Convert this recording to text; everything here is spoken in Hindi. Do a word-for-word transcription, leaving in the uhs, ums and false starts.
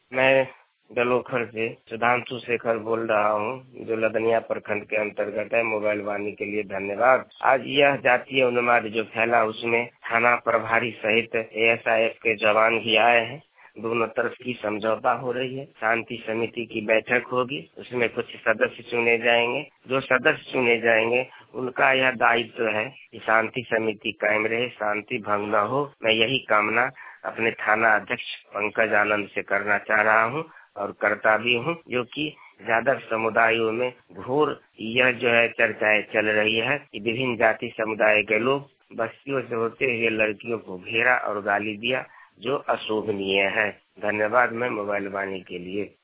मैं डलोखर से सुधांशु शेखर बोल रहा हूँ, जो लदनिया प्रखंड के अंतर्गत है। मोबाइल वाणी के लिए धन्यवाद। आज यह जातीय उन्माद जो फैला, उसमें थाना प्रभारी सहित ए एस आई एफ के जवान भी आए हैं। दोनों तरफ की समझौता हो रही है। शांति समिति की बैठक होगी, उसमें कुछ सदस्य चुने जाएंगे। जो सदस्य चुने जाएंगे उनका यह दायित्व है कि शांति समिति कायम रहे, शांति भंग न हो। मैं यही कामना अपने थाना अध्यक्ष पंकज आनंद से करना चाह रहा हूँ और करता भी हूँ, जो कि ज्यादा समुदायों में घोर यह जो है चर्चाएं चल रही है कि विभिन्न जाति समुदाय के लोग बस्तियों से होते हुए लड़कियों को घेरा और गाली दिया, जो अशोभनीय है। धन्यवाद। मैं मोबाइल वाणी के लिए